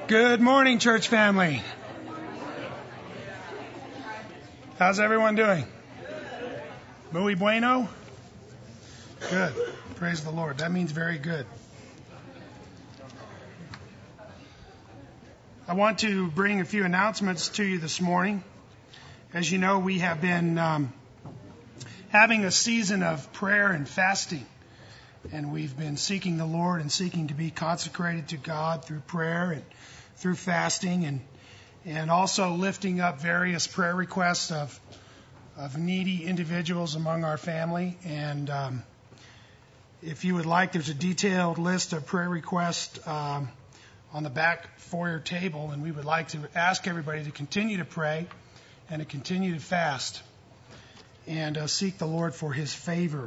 Good morning, church family. How's everyone doing? Muy bueno? Good. Praise the Lord. That means very good. I want to bring a few announcements to you this morning. As you know, we have been having a season of prayer and fasting. And we've been seeking the Lord and seeking to be consecrated to God through prayer and through fasting and also lifting up various prayer requests of needy individuals among our family. And if you would like, there's a detailed list of prayer requests on the back foyer table, and we would like to ask everybody to continue to pray and to continue to fast and seek the Lord for His favor.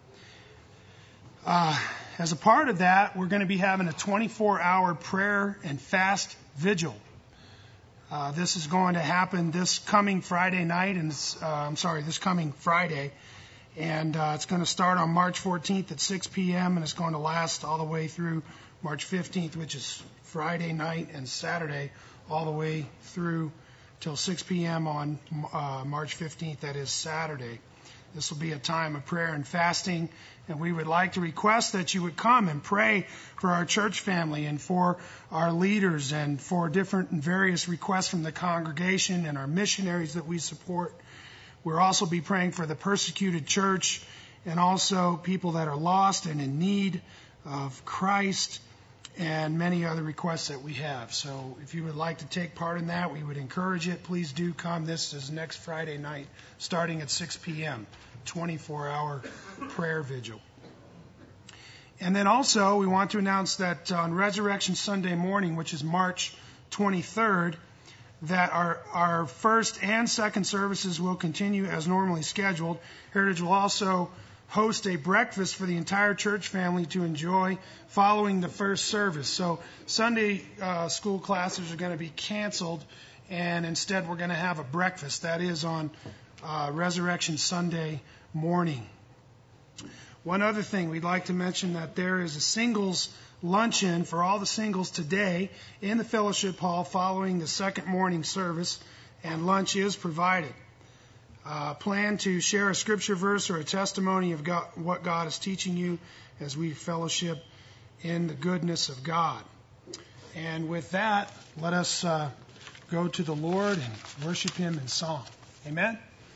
As a part of that, we're going to be having a 24-hour prayer and fast vigil. This is going to happen this coming Friday night, and this coming Friday, and it's going to start on March 14th at 6 p.m. and it's going to last all the way through March 15th, which is Friday night, and Saturday all the way through till 6 p.m. on March 15th. That is Saturday. This will be a time of prayer and fasting, and we would like to request that you would come and pray for our church family and for our leaders and for different and various requests from the congregation and our missionaries that we support. We'll also be praying for the persecuted church and also people that are lost and in need of Christ and many other requests that we have. So if you would like to take part in that, we would encourage it. Please do come. This is next Friday night, starting at 6 p.m., 24-hour prayer vigil. And then also, we want to announce that on Resurrection Sunday morning, which is March 23rd, that our first and second services will continue as normally scheduled. Heritage will also host a breakfast for the entire church family to enjoy following the first service. So Sunday school classes are going to be canceled, and instead we're going to have a breakfast. That is on Resurrection Sunday morning. One other thing, we'd like to mention that there is a singles luncheon for all the singles today in the fellowship hall following the second morning service, and lunch is provided. Plan to share a scripture verse or a testimony of God, what God is teaching you as we fellowship in the goodness of God. And with that, let us go to the Lord and worship Him in song. Amen?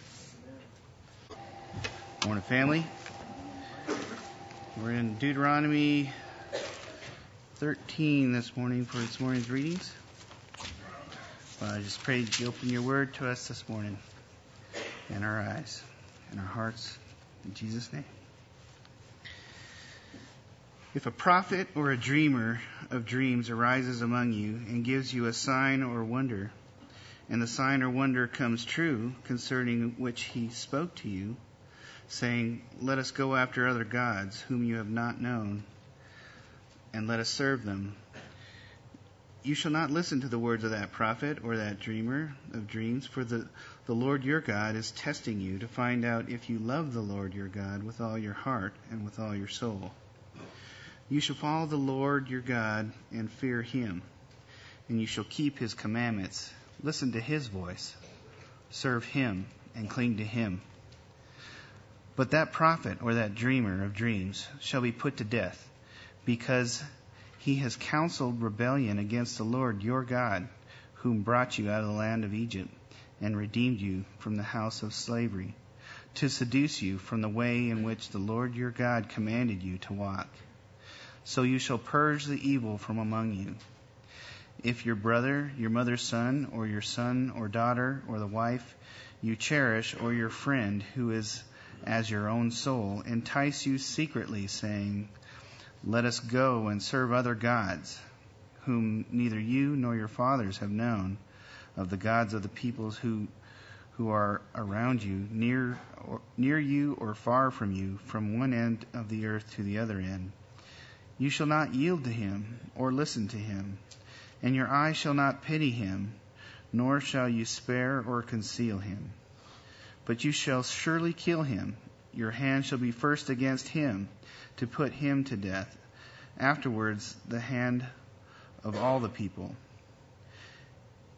Morning, family. We're in Deuteronomy 13 this morning for this morning's readings. I just pray that you open your word to us this morning. In our eyes, in our hearts, in Jesus' name. If a prophet or a dreamer of dreams arises among you and gives you a sign or wonder, and the sign or wonder comes true concerning which he spoke to you, saying, "Let us go after other gods whom you have not known, and let us serve them," you shall not listen to the words of that prophet or that dreamer of dreams, for the Lord your God is testing you to find out if you love the Lord your God with all your heart and with all your soul. You shall follow the Lord your God and fear Him, and you shall keep His commandments, listen to His voice, serve Him, and cling to Him. But that prophet or that dreamer of dreams shall be put to death, because he has counseled rebellion against the Lord your God, whom brought you out of the land of Egypt, and redeemed you from the house of slavery, to seduce you from the way in which the Lord your God commanded you to walk. So you shall purge the evil from among you. If your brother, your mother's son or daughter, or the wife you cherish, or your friend who is as your own soul, entice you secretly, saying, "Let us go and serve other gods, whom neither you nor your fathers have known, of the gods of the peoples who are around you, near you or far from you, from one end of the earth to the other end. You shall not yield to him or listen to him, and your eye shall not pity him, nor shall you spare or conceal him. But you shall surely kill him. Your hand shall be first against him, to put him to death, afterwards the hand of all the people.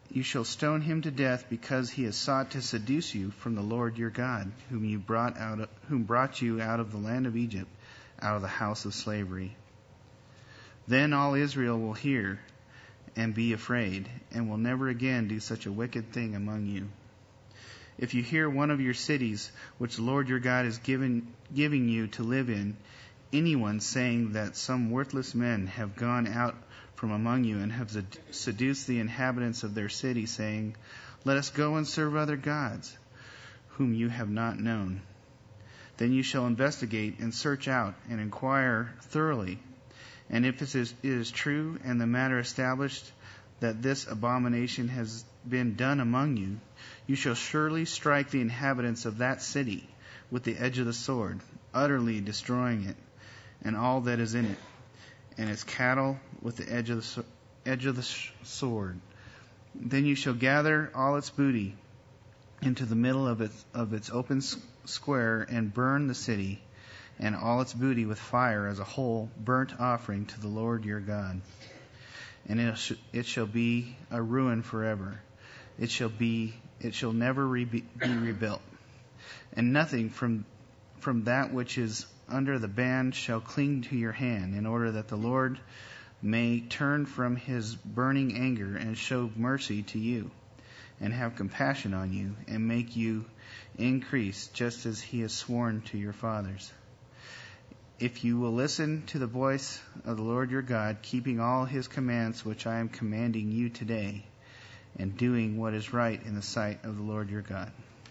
You shall stone him to death because he has sought to seduce you from the Lord your God, whom brought you out of the land of Egypt, out of the house of slavery. Then all Israel will hear and be afraid, and will never again do such a wicked thing among you. If you hear one of your cities, which the Lord your God is giving you to live in, anyone saying that some worthless men have gone out from among you and have seduced the inhabitants of their city, saying, let us go and serve other gods, whom you have not known. Then you shall investigate and search out and inquire thoroughly. And if it is true and the matter established that this abomination has been done among you, you shall surely strike the inhabitants of that city with the edge of the sword, utterly destroying it, and all that is in it, and its cattle with the edge of the sword. Then you shall gather all its booty into the middle of its open square, and burn the city and all its booty with fire as a whole burnt offering to the Lord your God. And it shall be a ruin forever. It shall never be rebuilt. And nothing from that which is under the ban shall cling to your hand, in order that the Lord may turn from his burning anger and show mercy to you, and have compassion on you, and make you increase, just as he has sworn to your fathers. If you will listen to the voice of the Lord your God, keeping all his commands which I am commanding you today, and doing what is right in the sight of the Lord your God.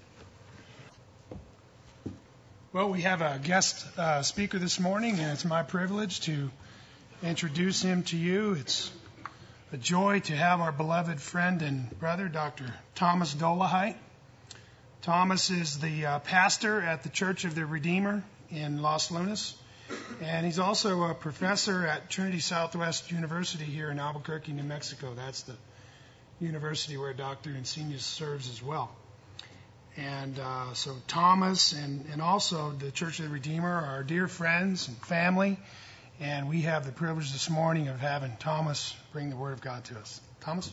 Well, we have a guest speaker this morning, and it's my privilege to introduce him to you. It's a joy to have our beloved friend and brother, Dr. Thomas Dolehite. Thomas is the pastor at the Church of the Redeemer in Los Lunas, and he's also a professor at Trinity Southwest University here in Albuquerque, New Mexico. That's the university where Dr. Encinas serves as well. And so Thomas and also the Church of the Redeemer are our dear friends and family. And we have the privilege this morning of having Thomas bring the Word of God to us. Thomas?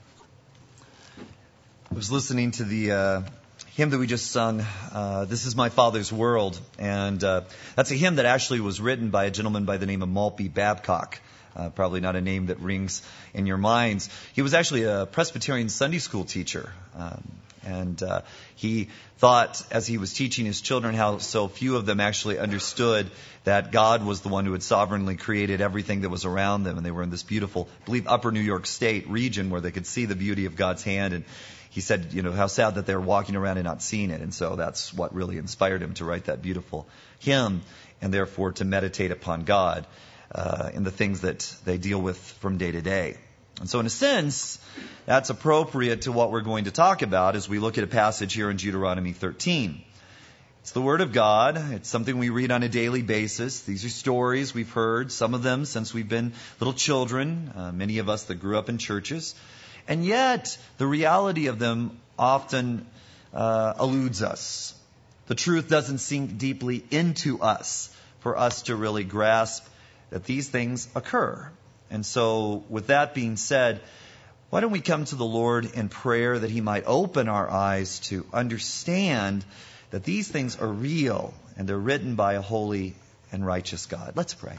I was listening to the hymn that we just sung, This Is My Father's World. And that's a hymn that actually was written by a gentleman by the name of Maltby Babcock. Probably not a name that rings in your minds. He was actually a Presbyterian Sunday school teacher. And he thought, as he was teaching his children, how so few of them actually understood that God was the one who had sovereignly created everything that was around them. And they were in this beautiful, I believe, upper New York State region where they could see the beauty of God's hand. And he said, how sad that they were walking around and not seeing it. And so that's what really inspired him to write that beautiful hymn, and therefore to meditate upon God in the things that they deal with from day to day. And so in a sense, that's appropriate to what we're going to talk about as we look at a passage here in Deuteronomy 13. It's the Word of God. It's something we read on a daily basis. These are stories we've heard, some of them since we've been little children, many of us that grew up in churches. And yet, the reality of them often eludes us. The truth doesn't sink deeply into us for us to really grasp that these things occur. And so, with that being said, why don't we come to the Lord in prayer that He might open our eyes to understand that these things are real and they're written by a holy and righteous God. Let's pray.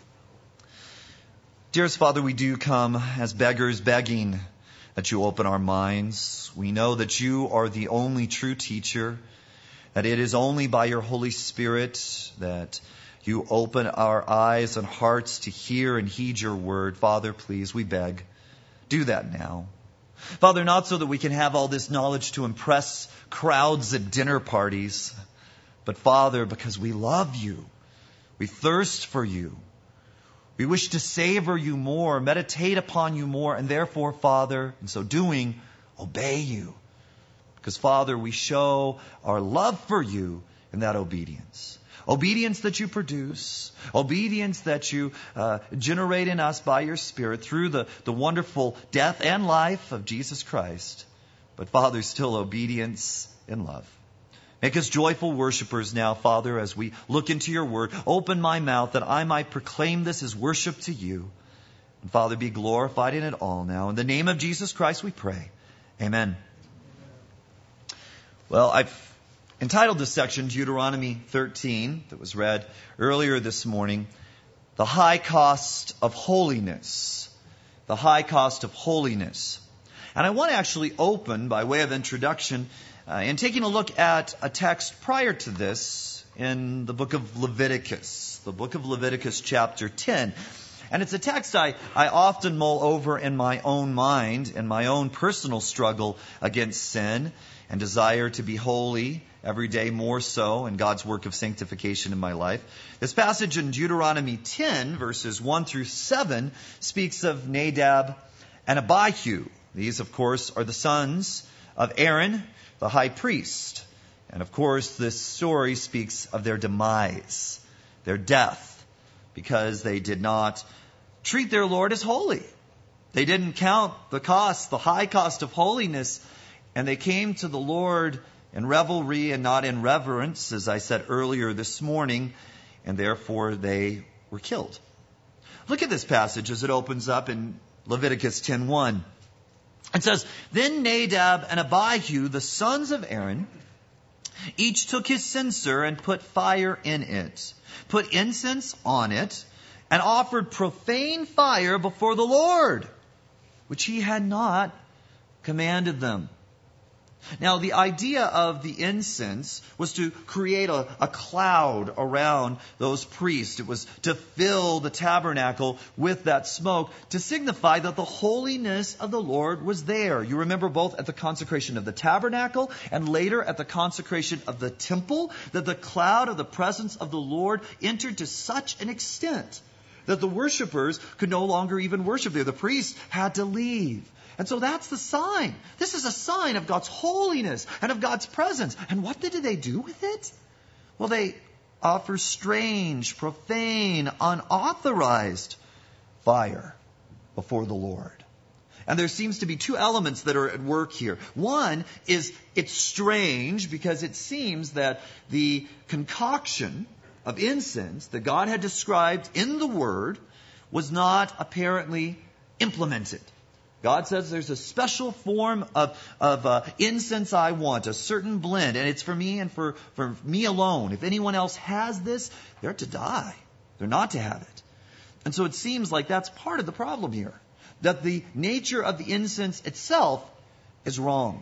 Dearest Father, we do come as beggars begging that you open our minds. We know that you are the only true teacher, that it is only by your Holy Spirit that you open our eyes and hearts to hear and heed your word. Father, please, we beg, do that now. Father, not so that we can have all this knowledge to impress crowds at dinner parties, but Father, because we love you, we thirst for you, we wish to savor you more, meditate upon you more, and therefore, Father, in so doing, obey you. Because, Father, we show our love for you in that obedience. Obedience that you produce, obedience that you generate in us by your Spirit through the wonderful death and life of Jesus Christ. But, Father, still obedience in love. Make us joyful worshipers now, Father, as we look into your word. Open my mouth that I might proclaim this as worship to you. And, Father, be glorified in it all now. In the name of Jesus Christ we pray. Amen. Well, I've entitled this section, Deuteronomy 13, that was read earlier this morning, The High Cost of Holiness. The High Cost of Holiness. And I want to actually open, by way of introduction, in taking a look at a text prior to this in the book of Leviticus. The book of Leviticus chapter 10. And it's a text I often mull over in my own mind, in my own personal struggle against sin and desire to be holy every day more so in God's work of sanctification in my life. This passage in Deuteronomy 10, verses 1 through 7, speaks of Nadab and Abihu. These, of course, are the sons of Aaron, the high priest. And, of course, this story speaks of their demise, their death, because they did not treat their Lord as holy. They didn't count the cost, the high cost of holiness, and they came to the Lord in revelry and not in reverence, as I said earlier this morning, and therefore they were killed. Look at this passage as it opens up in Leviticus 10:1. It says, Then Nadab and Abihu, the sons of Aaron, each took his censer and put fire in it, put incense on it, and offered profane fire before the Lord, which he had not commanded them. Now, the idea of the incense was to create a cloud around those priests. It was to fill the tabernacle with that smoke to signify that the holiness of the Lord was there. You remember both at the consecration of the tabernacle and later at the consecration of the temple, that the cloud of the presence of the Lord entered to such an extent that the worshipers could no longer even worship there. The priests had to leave. And so that's the sign. This is a sign of God's holiness and of God's presence. And what did they do with it? Well, they offer strange, profane, unauthorized fire before the Lord. And there seems to be two elements that are at work here. One is it's strange because it seems that the concoction of incense that God had described in the Word was not apparently implemented. God says there's a special form of incense I want, a certain blend, and it's for me and for me alone. If anyone else has this, they're to die. They're not to have it. And so it seems like that's part of the problem here, that the nature of the incense itself is wrong.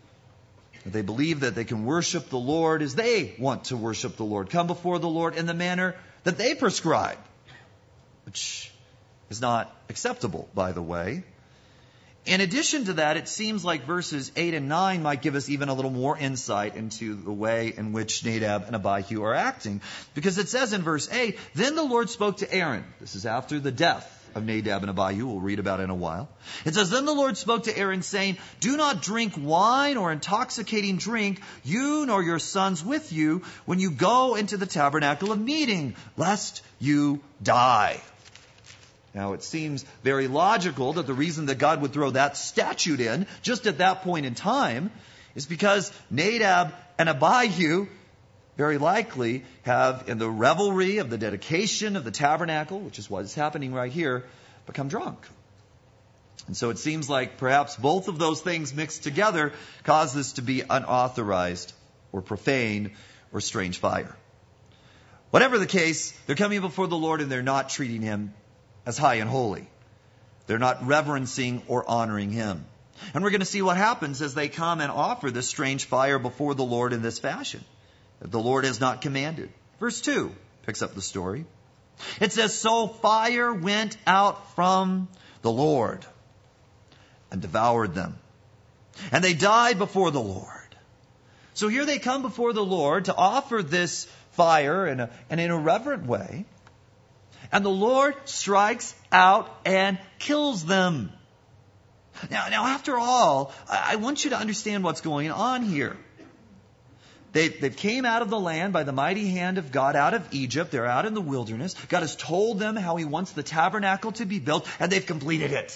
They believe that they can worship the Lord as they want to worship the Lord, come before the Lord in the manner that they prescribe, which is not acceptable, by the way. In addition to that, it seems like verses 8 and 9 might give us even a little more insight into the way in which Nadab and Abihu are acting. Because it says in verse 8, Then the Lord spoke to Aaron. This is after the death of Nadab and Abihu. We'll read about it in a while. It says, Then the Lord spoke to Aaron, saying, Do not drink wine or intoxicating drink, you nor your sons with you, when you go into the tabernacle of meeting, lest you die. Now, it seems very logical that the reason that God would throw that statute in just at that point in time is because Nadab and Abihu very likely have, in the revelry of the dedication of the tabernacle, which is what is happening right here, become drunk. And so it seems like perhaps both of those things mixed together cause this to be unauthorized or profane or strange fire. Whatever the case, they're coming before the Lord and they're not treating Him as high and holy. They're not reverencing or honoring Him. And we're going to see what happens as they come and offer this strange fire before the Lord in this fashion that the Lord has not commanded. Verse 2 picks up the story. It says, So fire went out from the Lord and devoured them. And they died before the Lord. So here they come before the Lord to offer this fire in an irreverent way. And the Lord strikes out and kills them. Now, after all, I want you to understand what's going on here. They've came out of the land by the mighty hand of God out of Egypt. They're out in the wilderness. God has told them how He wants the tabernacle to be built, and they've completed it.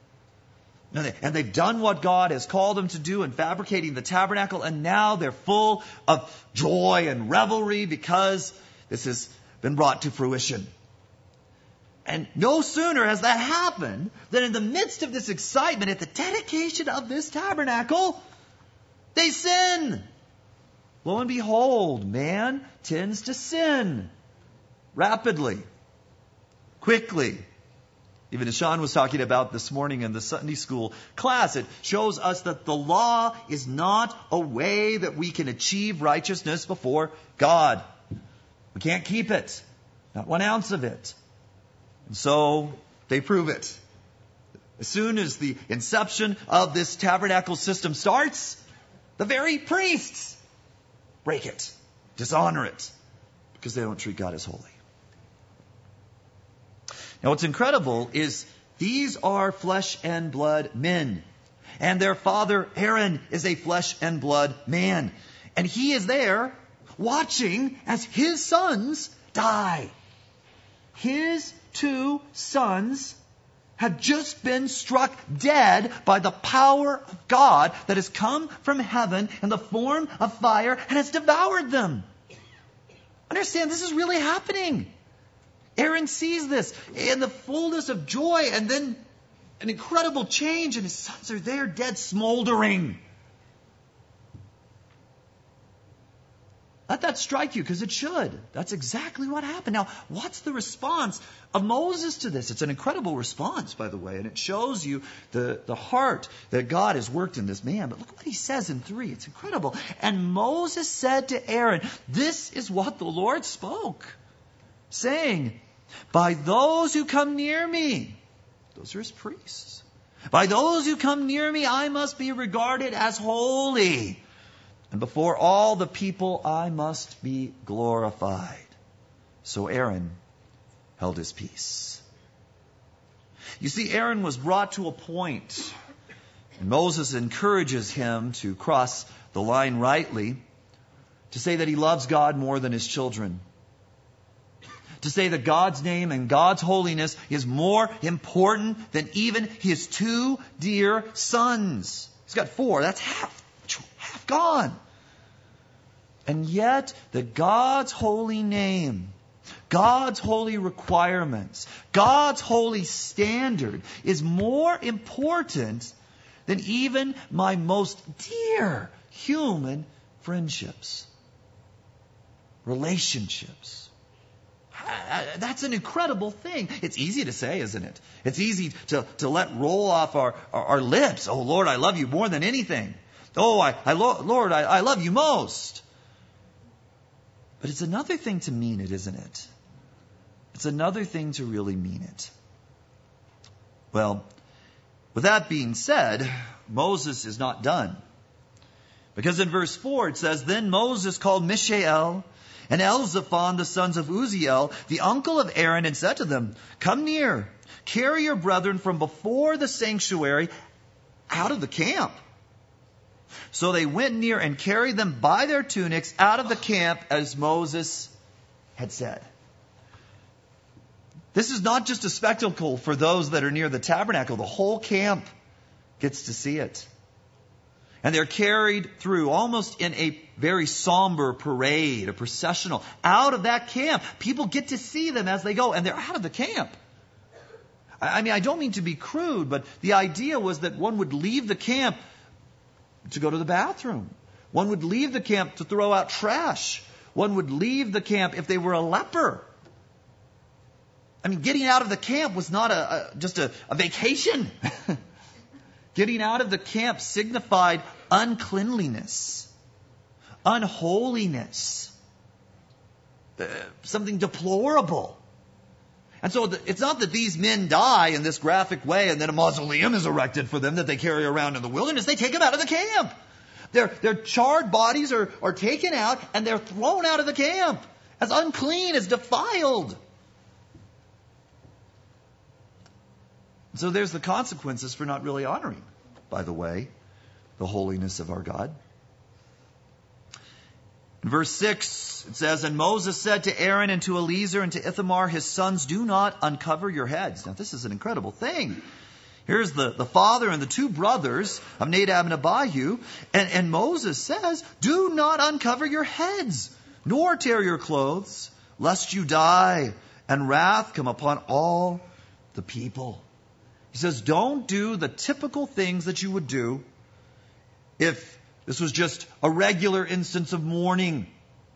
And they've done what God has called them to do in fabricating the tabernacle, and now they're full of joy and revelry because this has been brought to fruition. And no sooner has that happened than in the midst of this excitement at the dedication of this tabernacle, they sin. Lo and behold, man tends to sin rapidly, quickly. Even as Sean was talking about this morning in the Sunday school class, it shows us that the law is not a way that we can achieve righteousness before God. We can't keep it. Not 1 ounce of it. And so they prove it. As soon as the inception of this tabernacle system starts, the very priests break it, dishonor it, because they don't treat God as holy. Now what's incredible is these are flesh and blood men. And their father Aaron is a flesh and blood man. And he is there watching as his sons die. His 2 sons have just been struck dead by the power of God that has come from heaven in the form of fire and has devoured them. Understand, this is really happening. Aaron sees this in the fullness of joy, and then an incredible change, and his sons are there dead, smoldering. Let that strike you, because it should. That's exactly what happened. Now, what's the response of Moses to this? It's an incredible response, by the way, and it shows you the heart that God has worked in this man. But look what he says in 3. It's incredible. And Moses said to Aaron, "This is what the Lord spoke, saying, by those who come near me," those are his priests, "by those who come near me, I must be regarded as holy. And before all the people, I must be glorified." So Aaron held his peace. You see, Aaron was brought to a point, and Moses encourages him to cross the line rightly, to say that he loves God more than his children. To say that God's name and God's holiness is more important than even his 2 dear sons. He's got 4. That's half gone. And yet, that God's holy name, God's holy requirements, God's holy standard is more important than even my most dear human friendships, relationships. That's an incredible thing. It's easy to say, isn't it? It's easy to let roll off our lips. "Oh, Lord, I love you more than anything. Oh, Lord, I love you most." But it's another thing to mean it, isn't it? It's another thing to really mean it. Well, with that being said, Moses is not done. Because in verse 4 it says, "Then Moses called Mishael and Elzaphan, the sons of Uzziel, the uncle of Aaron, and said to them, 'Come near, carry your brethren from before the sanctuary out of the camp.' So they went near and carried them by their tunics out of the camp, as Moses had said." This is not just a spectacle for those that are near the tabernacle. The whole camp gets to see it. And they're carried through almost in a very somber parade, a processional, out of that camp. People get to see them as they go, and they're out of the camp. I mean, I don't mean to be crude, but the idea was that one would leave the camp to go to the bathroom. One would leave the camp to throw out trash. One would leave the camp if they were a leper. I mean, getting out of the camp was not just a vacation. Getting out of the camp signified uncleanliness, unholiness, something deplorable. And so it's not that these men die in this graphic way and then a mausoleum is erected for them that they carry around in the wilderness. They take them out of the camp. Their charred bodies are taken out and they're thrown out of the camp as unclean, as defiled. So there's the consequences for not really honoring, by the way, the holiness of our God. In verse 6, it says, "And Moses said to Aaron and to Eleazar and to Ithamar, his sons, do not uncover your heads." Now this is an incredible thing. Here's the father and the 2 brothers of Nadab and Abihu. And Moses says, "Do not uncover your heads, nor tear your clothes, lest you die, and wrath come upon all the people. He says, don't do the typical things that you would do if this was just a regular instance of mourning.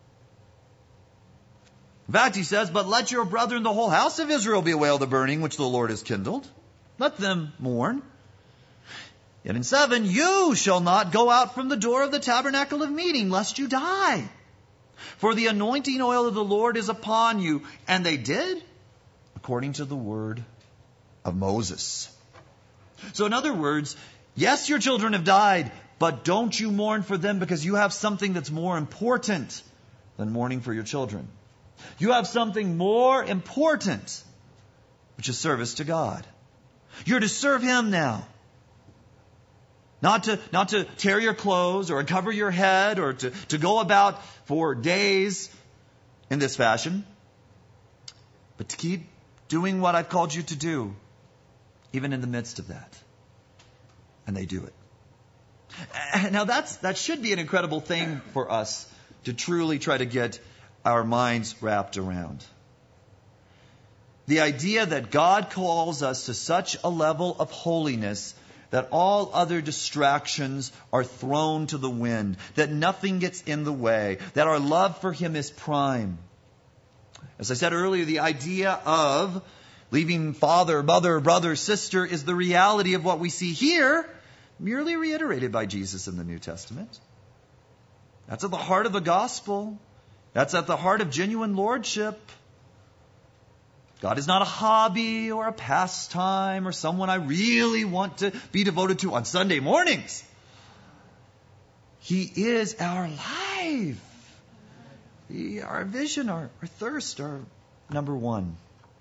In fact, he says, but let your brethren, the whole house of Israel, bewail the burning which the Lord has kindled. Let them mourn. Yet in 7, you shall not go out from the door of the tabernacle of meeting, lest you die. For the anointing oil of the Lord is upon you. And they did, according to the word of Moses. So in other words, yes, your children have died, but don't you mourn for them, because you have something that's more important than mourning for your children. You have something more important, which is service to God. You're to serve Him now. Not to tear your clothes or uncover your head or to go about for days in this fashion, but to keep doing what I've called you to do, even in the midst of that. And they do it. Now that should be an incredible thing for us to truly try to get our minds wrapped around. The idea that God calls us to such a level of holiness that all other distractions are thrown to the wind, that nothing gets in the way, that our love for Him is prime. As I said earlier, the idea of leaving father, mother, brother, sister is the reality of what we see here, merely reiterated by Jesus in the New Testament. That's at the heart of the gospel. That's at the heart of genuine lordship. God is not a hobby or a pastime or someone I really want to be devoted to on Sunday mornings. He is our life. Our vision, our thirst, our number one.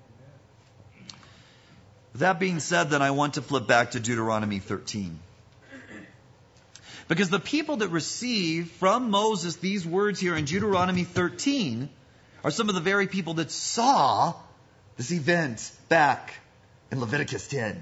With that being said, then I want to flip back to Deuteronomy 13. Because the people that receive from Moses these words here in Deuteronomy 13 are some of the very people that saw this event back in Leviticus 10.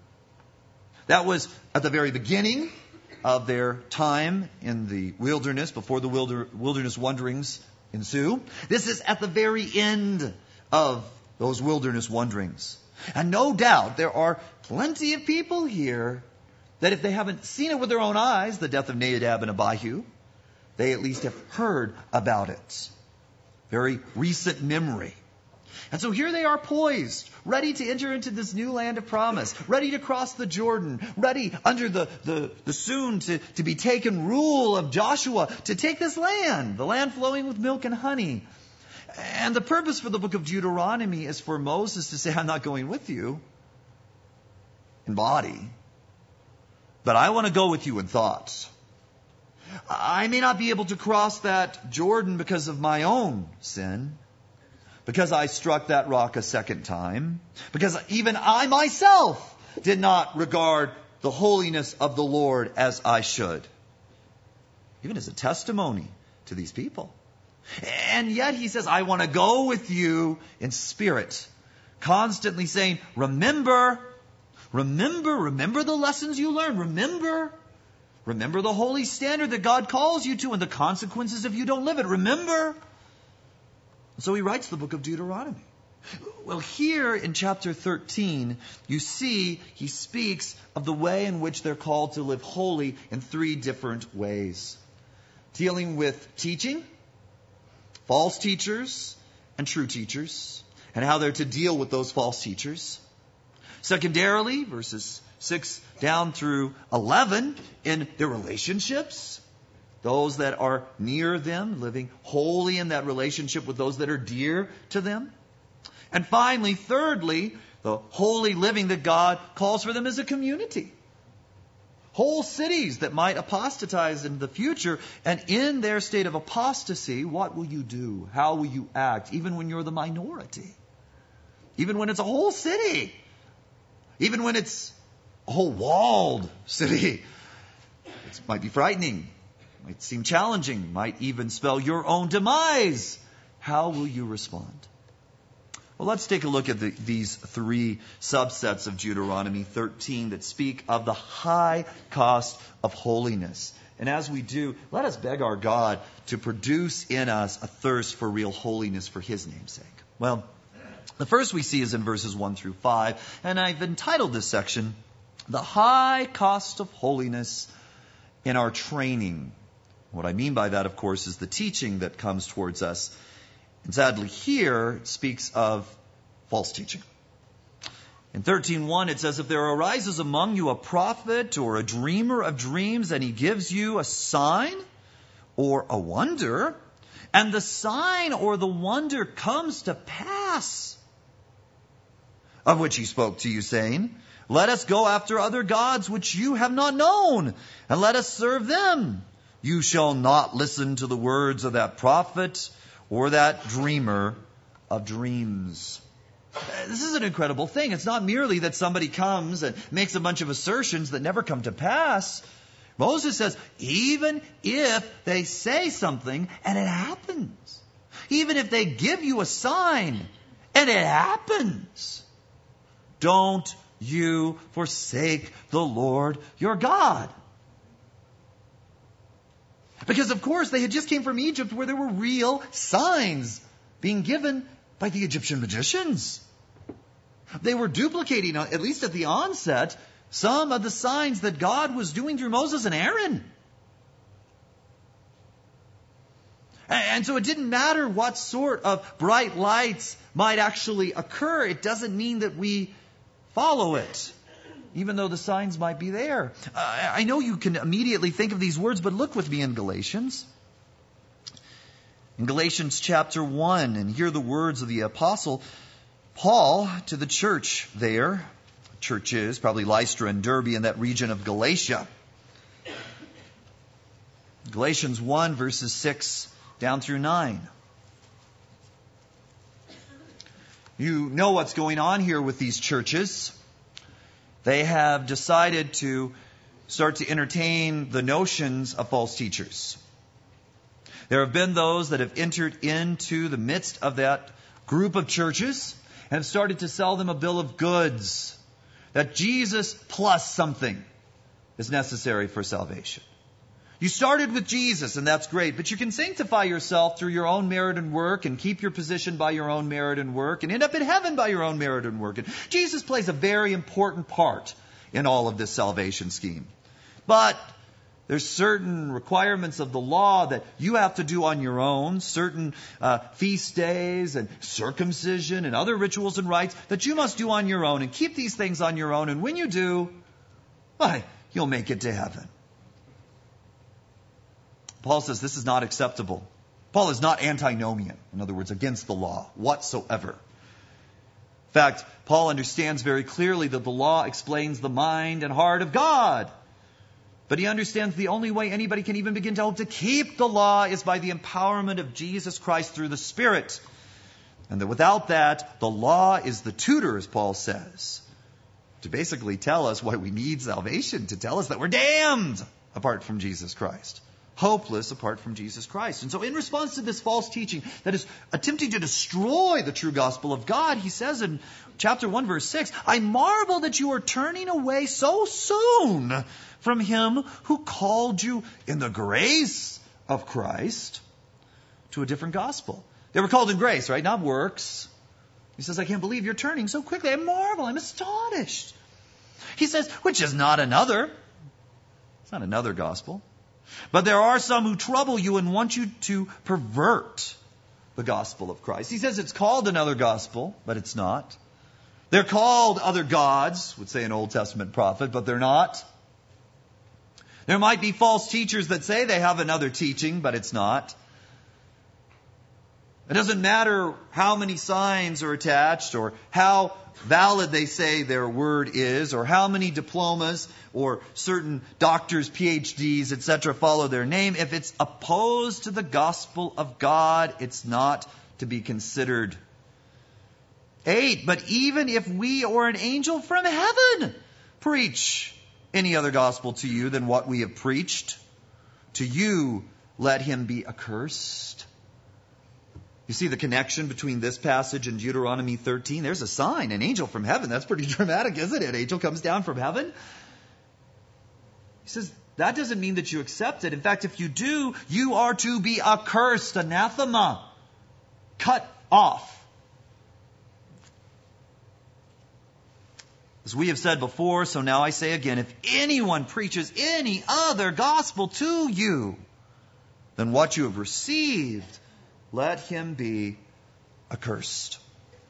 That was at the very beginning of their time in the wilderness, before the wilderness wanderings ensue. This is at the very end of those wilderness wanderings. And no doubt there are plenty of people here that if they haven't seen it with their own eyes, the death of Nadab and Abihu, they at least have heard about it. Very recent memory. And so here they are poised, ready to enter into this new land of promise, ready to cross the Jordan, ready under the soon to be taken rule of Joshua to take this land, the land flowing with milk and honey. And the purpose for the book of Deuteronomy is for Moses to say, I'm not going with you in body, but I want to go with you in thoughts. I may not be able to cross that Jordan because of my own sin, because I struck that rock a second time, because even I myself did not regard the holiness of the Lord as I should, even as a testimony to these people. And yet he says, I want to go with you in spirit, constantly saying, remember the lessons you learned. Remember the holy standard that God calls you to and the consequences if you don't live it. Remember. So he writes the book of Deuteronomy. Well, here in chapter 13, you see he speaks of the way in which they're called to live holy in 3 different ways. Dealing with teaching, false teachers, and true teachers, and how they're to deal with those false teachers. Secondarily, verses 6 down through 11, in their relationships, those that are near them, living holy in that relationship with those that are dear to them. And finally, thirdly, the holy living that God calls for them as a community. Whole cities that might apostatize in the future, and in their state of apostasy, what will you do? How will you act? Even when you're the minority. Even when it's a whole city. Even when it's a whole walled city. It might be frightening. Might seem challenging. Might even spell your own demise. How will you respond? Well, let's take a look at these 3 subsets of Deuteronomy 13 that speak of the high cost of holiness. And as we do, let us beg our God to produce in us a thirst for real holiness for His name's sake. Well, The first we see is in verses 1 through 5, and I've entitled this section, The High Cost of Holiness in Our Training. What I mean by that, of course, is the teaching that comes towards us. And sadly here, it speaks of false teaching. In 13:1, it says, if there arises among you a prophet or a dreamer of dreams, and he gives you a sign or a wonder, and the sign or the wonder comes to pass, of which he spoke to you, saying, let us go after other gods which you have not known, and let us serve them. You shall not listen to the words of that prophet or that dreamer of dreams. This is an incredible thing. It's not merely that somebody comes and makes a bunch of assertions that never come to pass. Moses says, even if they say something and it happens, even if they give you a sign and it happens, don't you forsake the Lord your God. Because, of course, they had just came from Egypt where there were real signs being given by the Egyptian magicians. They were duplicating, at least at the onset, some of the signs that God was doing through Moses and Aaron. And so it didn't matter what sort of bright lights might actually occur. It doesn't mean that we follow it, even though the signs might be there. I know you can immediately think of these words, but look with me in Galatians. In Galatians chapter 1, and hear the words of the apostle Paul to the church there. Churches, probably Lystra and Derbe in that region of Galatia. Galatians 1, verses 6 down through 9. You know what's going on here with these churches. They have decided to start to entertain the notions of false teachers. There have been those that have entered into the midst of that group of churches and have started to sell them a bill of goods that Jesus plus something is necessary for salvation. You started with Jesus, and that's great, but you can sanctify yourself through your own merit and work and keep your position by your own merit and work and end up in heaven by your own merit and work. And Jesus plays a very important part in all of this salvation scheme. But there's certain requirements of the law that you have to do on your own, certain feast days and circumcision and other rituals and rites that you must do on your own and keep these things on your own. And when you do, why, you'll make it to heaven. Paul says this is not acceptable. Paul is not antinomian, in other words, against the law whatsoever. In fact, Paul understands very clearly that the law explains the mind and heart of God. But he understands the only way anybody can even begin to hope to keep the law is by the empowerment of Jesus Christ through the Spirit. And that without that, the law is the tutor, as Paul says, to basically tell us why we need salvation, to tell us that we're damned apart from Jesus Christ. Hopeless apart from Jesus Christ. And so in response to this false teaching that is attempting to destroy the true gospel of God, he says in chapter 1, verse 6, I marvel that you are turning away so soon from him who called you in the grace of Christ to a different gospel. They were called in grace, right? Not works. He says, I can't believe you're turning so quickly. I marvel. I'm astonished. He says, which is not another. It's not another gospel. But there are some who trouble you and want you to pervert the gospel of Christ. He says it's called another gospel, but it's not. They're called other gods, would say an Old Testament prophet, but they're not. There might be false teachers that say they have another teaching, but it's not. It doesn't matter how many signs are attached or how valid they say their word is or how many diplomas or certain doctors, PhDs, etc. follow their name. If it's opposed to the gospel of God, it's not to be considered. 8, but even if we or an angel from heaven preach any other gospel to you than what we have preached, to you let him be accursed. You see the connection between this passage and Deuteronomy 13? There's a sign, an angel from heaven. That's pretty dramatic, isn't it? Angel comes down from heaven. He says, that doesn't mean that you accept it. In fact, if you do, you are to be accursed, anathema, cut off. As we have said before, so now I say again, if anyone preaches any other gospel to you than what you have received, let him be accursed.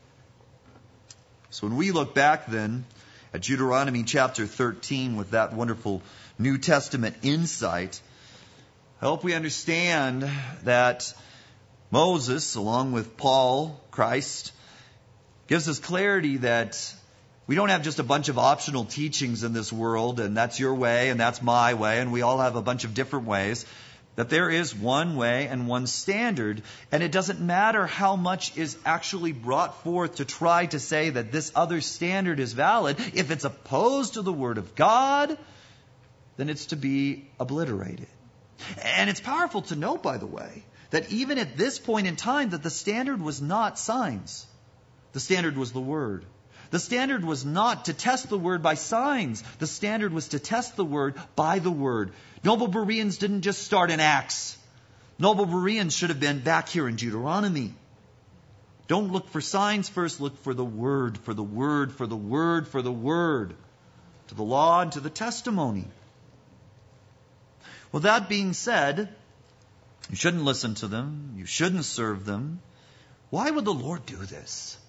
So when we look back then at Deuteronomy chapter 13 with that wonderful New Testament insight, I hope we understand that Moses, along with Paul, Christ, gives us clarity that we don't have just a bunch of optional teachings in this world, and that's your way and that's my way, and we all have a bunch of different ways. That there is one way and one standard, and it doesn't matter how much is actually brought forth to try to say that this other standard is valid. If it's opposed to the Word of God, then it's to be obliterated. And it's powerful to note, by the way, that even at this point in time, that the standard was not signs. The standard was the Word. The standard was not to test the Word by signs. The standard was to test the Word by the Word. Noble Bereans didn't just start in Acts. Noble Bereans should have been back here in Deuteronomy. Don't look for signs first. Look for the Word, for the Word, for the Word, for the Word. To the law and to the testimony. Well, that being said, you shouldn't listen to them. You shouldn't serve them. Why would the Lord do this?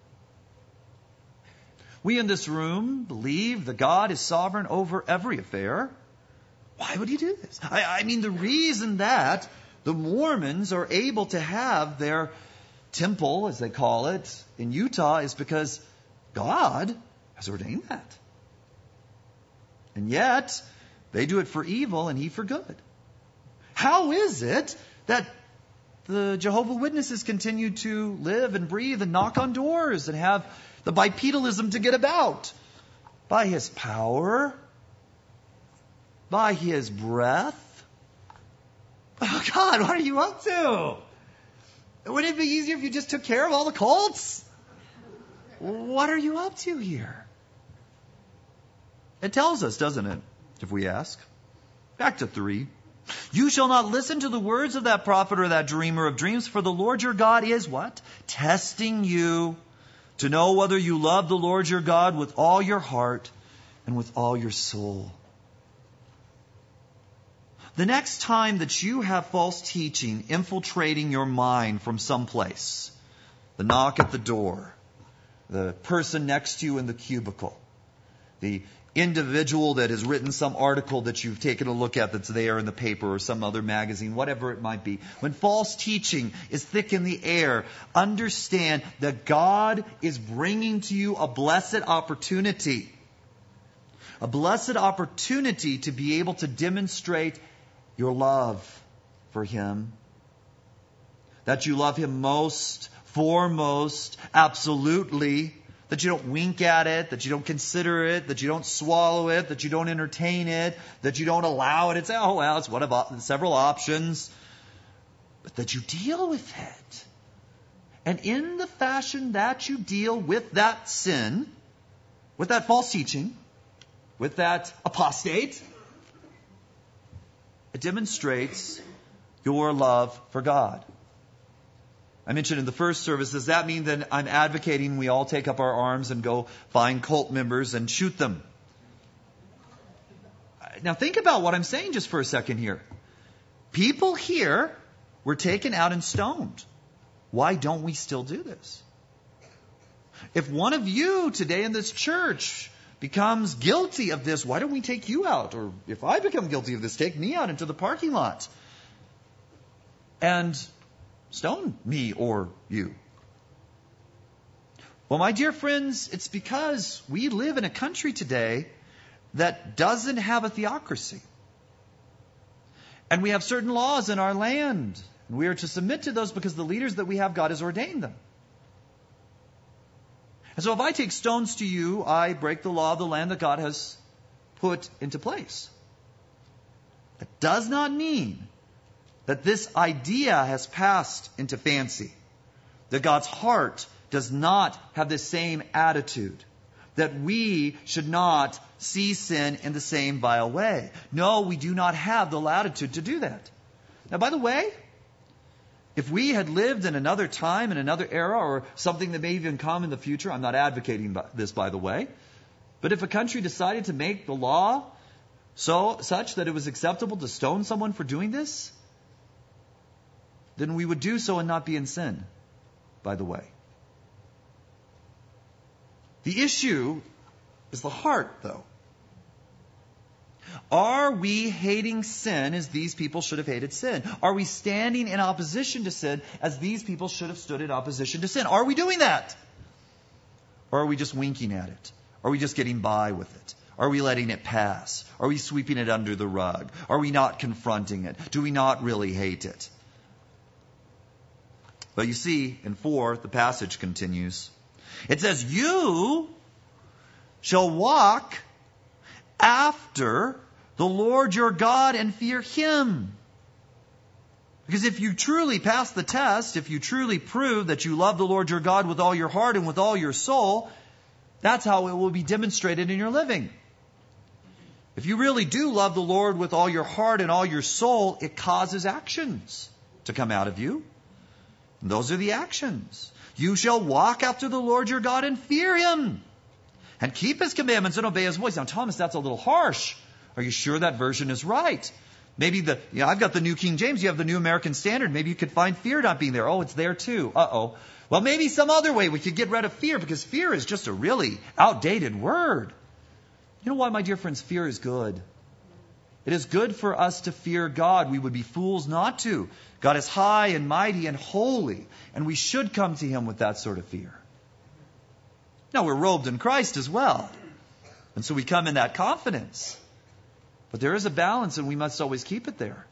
We in this room believe that God is sovereign over every affair. Why would he do this? I mean, the reason that the Mormons are able to have their temple, as they call it, in Utah is because God has ordained that. And yet, they do it for evil and he for good. How is it that the Jehovah's Witnesses continue to live and breathe and knock on doors and have the bipedalism to get about? By his power, by his breath. Oh God, what are you up to? Wouldn't it be easier if you just took care of all the cults? What are you up to here? It tells us, doesn't it, if we ask? Back to 3. You shall not listen to the words of that prophet or that dreamer of dreams, for the Lord your God is what? Testing you to know whether you love the Lord your God with all your heart and with all your soul. The next time that you have false teaching infiltrating your mind from someplace, the knock at the door, the person next to you in the cubicle, the individual that has written some article that you've taken a look at that's there in the paper or some other magazine, whatever it might be. When false teaching is thick in the air, understand that God is bringing to you a blessed opportunity. A blessed opportunity to be able to demonstrate your love for Him. That you love Him most, foremost, absolutely. That you don't wink at it, that you don't consider it, that you don't swallow it, that you don't entertain it, that you don't allow it and say, oh, well, it's one of several options. But that you deal with it. And in the fashion that you deal with that sin, with that false teaching, with that apostate, it demonstrates your love for God. I mentioned in the first service, does that mean that I'm advocating we all take up our arms and go find cult members and shoot them? Now think about what I'm saying just for a second here. People here were taken out and stoned. Why don't we still do this? If one of you today in this church becomes guilty of this, why don't we take you out? Or if I become guilty of this, take me out into the parking lot and stone me or you. Well, my dear friends, it's because we live in a country today that doesn't have a theocracy. And we have certain laws in our land. And we are to submit to those because the leaders that we have, God has ordained them. And so if I take stones to you, I break the law of the land that God has put into place. That does not mean that this idea has passed into fancy. That God's heart does not have the same attitude. That we should not see sin in the same vile way. No, we do not have the latitude to do that. Now, by the way, if we had lived in another time, in another era, or something that may even come in the future, I'm not advocating this, by the way, But if a country decided to make the law such that it was acceptable to stone someone for doing this, then we would do so and not be in sin, by the way. The issue is the heart, though. Are we hating sin as these people should have hated sin? Are we standing in opposition to sin as these people should have stood in opposition to sin? Are we doing that? Or are we just winking at it? Are we just getting by with it? Are we letting it pass? Are we sweeping it under the rug? Are we not confronting it? Do we not really hate it? But you see, in 4, the passage continues. It says, you shall walk after the Lord your God and fear Him. Because if you truly pass the test, if you truly prove that you love the Lord your God with all your heart and with all your soul, that's how it will be demonstrated in your living. If you really do love the Lord with all your heart and all your soul, it causes actions to come out of you. And those are the actions. You shall walk after the Lord your God and fear Him, and keep His commandments and obey His voice. Now, Thomas, that's a little harsh. Are you sure that version is right? Maybe I've got the New King James. You have the New American Standard. Maybe you could find fear not being there. Oh, it's there too. Uh-oh. Well, maybe some other way we could get rid of fear, because fear is just a really outdated word. You know why, my dear friends, fear is good. It is good for us to fear God. We would be fools not to. God is high and mighty and holy, and we should come to Him with that sort of fear. Now, we're robed in Christ as well, and so we come in that confidence. But there is a balance, and we must always keep it there.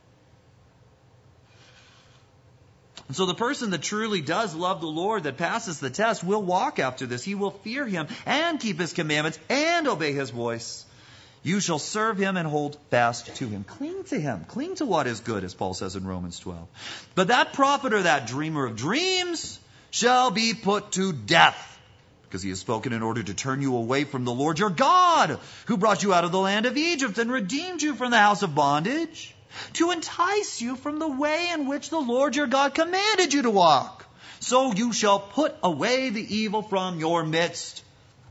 And so the person that truly does love the Lord, that passes the test, will walk after this. He will fear Him and keep His commandments and obey His voice. You shall serve Him and hold fast to Him. Cling to Him. Cling to what is good, as Paul says in Romans 12. But that prophet or that dreamer of dreams shall be put to death, because he has spoken in order to turn you away from the Lord your God, who brought you out of the land of Egypt and redeemed you from the house of bondage, to entice you from the way in which the Lord your God commanded you to walk. So you shall put away the evil from your midst.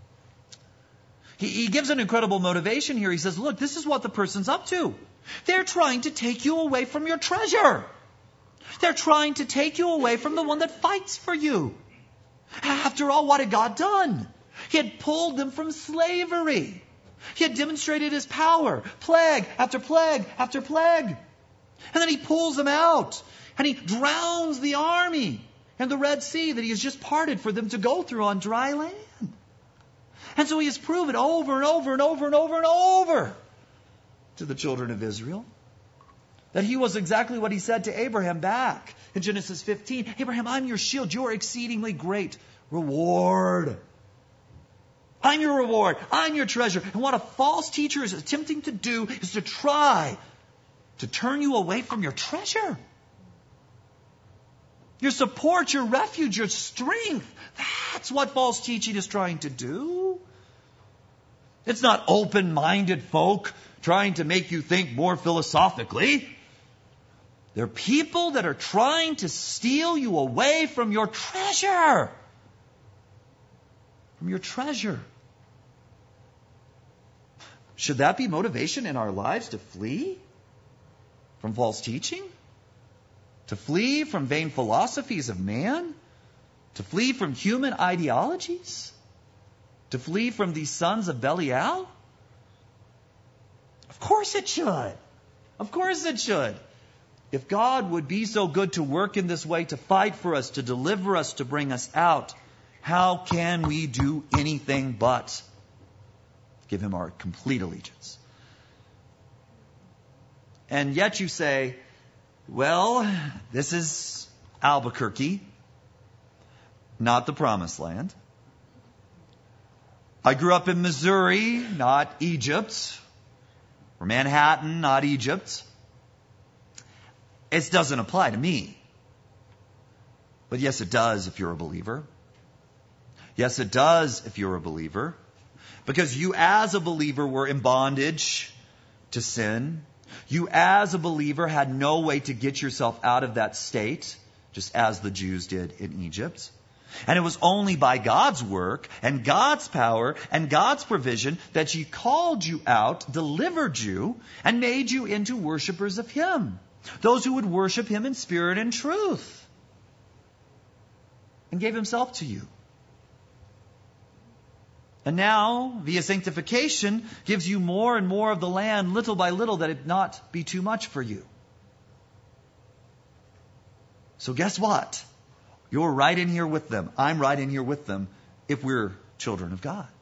He gives an incredible motivation here. He says, look, this is what the person's up to. They're trying to take you away from your treasure. They're trying to take you away from the one that fights for you. After all, what had God done? He had pulled them from slavery. He had demonstrated His power, plague after plague after plague. And then He pulls them out, and He drowns the army in the Red Sea that He has just parted for them to go through on dry land. And so He has proven over and over and over and over and over to the children of Israel that He was exactly what He said to Abraham back in Genesis 15. Abraham, I'm your shield, your exceedingly great reward. I'm your reward. I'm your treasure. And what a false teacher is attempting to do is to try to turn you away from your treasure. Your support, your refuge, your strength. That's what false teaching is trying to do. It's not open-minded folk trying to make you think more philosophically. They're people that are trying to steal you away from your treasure. From your treasure. Should that be motivation in our lives, to flee from false teaching? To flee from vain philosophies of man? To flee from human ideologies? To flee from these sons of Belial? Of course it should. Of course it should. If God would be so good to work in this way, to fight for us, to deliver us, to bring us out, how can we do anything but give Him our complete allegiance? And yet you say, well, this is Albuquerque, not the Promised Land. I grew up in Missouri, not Egypt. Or Manhattan, not Egypt. It doesn't apply to me. But yes, it does if you're a believer. Yes, it does if you're a believer. Because you as a believer were in bondage to sin. You as a believer had no way to get yourself out of that state, just as the Jews did in Egypt. And it was only by God's work and God's power and God's provision that He called you out, delivered you, and made you into worshipers of Him. Those who would worship Him in spirit and truth. And gave Himself to you. And now, via sanctification, gives you more and more of the land, little by little, that it not be too much for you. So guess what? You're right in here with them. I'm right in here with them if we're children of God.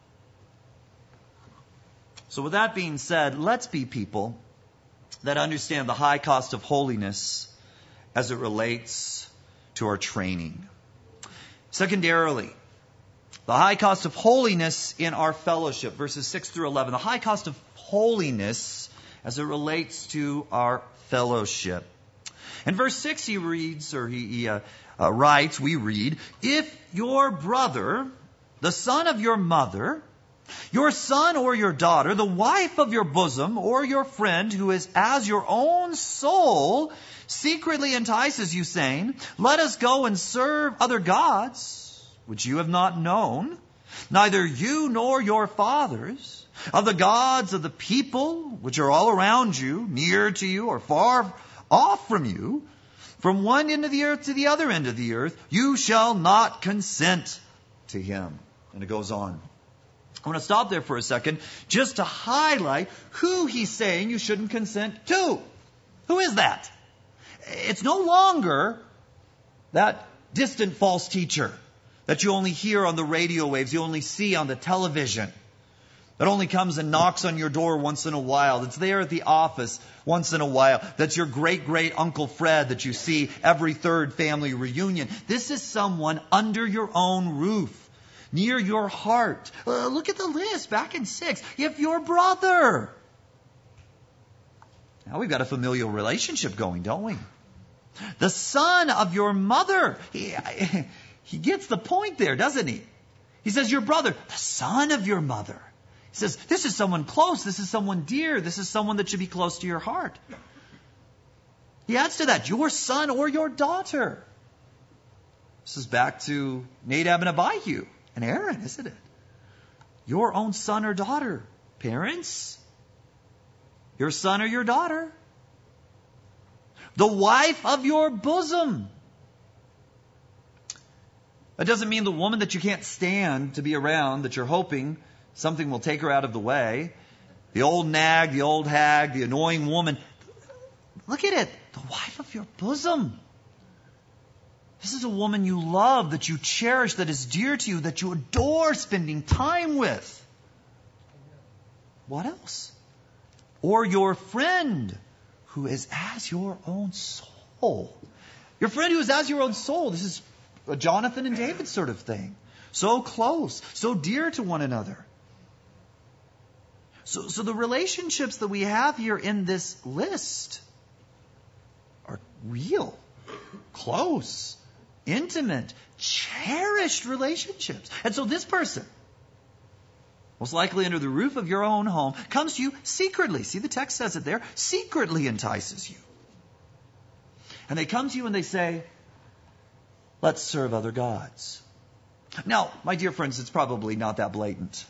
So with that being said, let's be people that understand the high cost of holiness as it relates to our training. Secondarily, the high cost of holiness in our fellowship, verses 6 through 11. The high cost of holiness as it relates to our fellowship. In verse 6 he reads, or he writes, we read, if your brother, the son of your mother, your son or your daughter, the wife of your bosom, or your friend who is as your own soul, secretly entices you, saying, let us go and serve other gods, which you have not known, neither you nor your fathers, of the gods of the people which are all around you, near to you or far off from you, from one end of the earth to the other end of the earth, you shall not consent to him. And it goes on. I want to stop there for a second just to highlight who he's saying you shouldn't consent to. Who is that? It's no longer that distant false teacher that you only hear on the radio waves, you only see on the television, that only comes and knocks on your door once in a while, that's there at the office once in a while, that's your great-great Uncle Fred that you see every third family reunion. This is someone under your own roof, near your heart. Look at the list back in 6. If your brother. Now we've got a familial relationship going, don't we? The son of your mother. He gets the point there, doesn't he? He says, your brother, the son of your mother. He says, this is someone close. This is someone dear. This is someone that should be close to your heart. He adds to that, your son or your daughter. This is back to Nadab and Abihu and Aaron, isn't it? Your own son or daughter. Parents, your son or your daughter. The wife of your bosom. That doesn't mean the woman that you can't stand to be around, that you're hoping something will take her out of the way. The old nag, the old hag, the annoying woman. Look at it. The wife of your bosom. This is a woman you love, that you cherish, that is dear to you, that you adore spending time with. What else? Or your friend who is as your own soul. Your friend who is as your own soul. This is a Jonathan and David sort of thing. So close, so dear to one another. So the relationships that we have here in this list are real, close, intimate, cherished relationships. And so this person, most likely under the roof of your own home, comes to you secretly. See, the text says it there. Secretly entices you. And they come to you and they say, let's serve other gods. Now, my dear friends, it's probably not that blatant.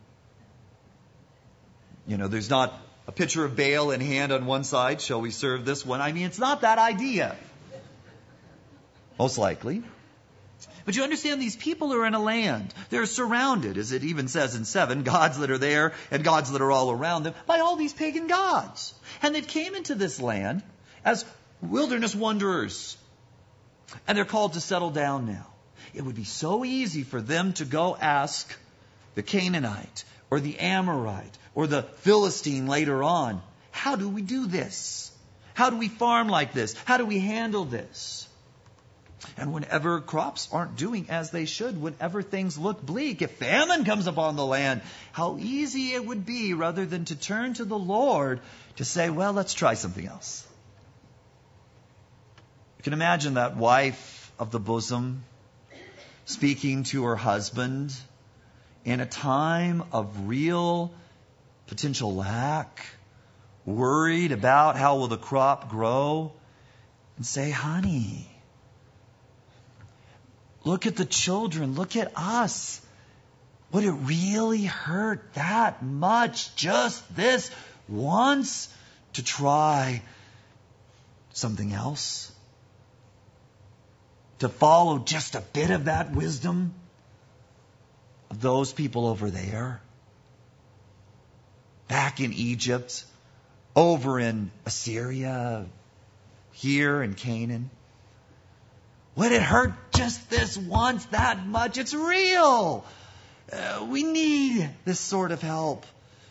You know, there's not a picture of Baal in hand on one side. Shall we serve this one? I mean, it's not that idea. Most likely. But you understand, these people are in a land. They're surrounded, as it even says in 7, gods that are there and gods that are all around them, by all these pagan gods. And they came into this land as wilderness wanderers. And they're called to settle down now. It would be so easy for them to go ask the Canaanite or the Amorite or the Philistine later on, how do we do this? How do we farm like this? How do we handle this? And whenever crops aren't doing as they should, whenever things look bleak, if famine comes upon the land, how easy it would be, rather than to turn to the Lord, to say, well, let's try something else. You can imagine that wife of the bosom speaking to her husband in a time of real potential lack, worried about how will the crop grow, and say, honey, Look at the children. Look at us. Would it really hurt that much, just this once, to try something else? To follow just a bit of that wisdom of those people over there? Back in Egypt, over in Assyria, here in Canaan. Would it hurt just this once that much? It's real. We need this sort of help.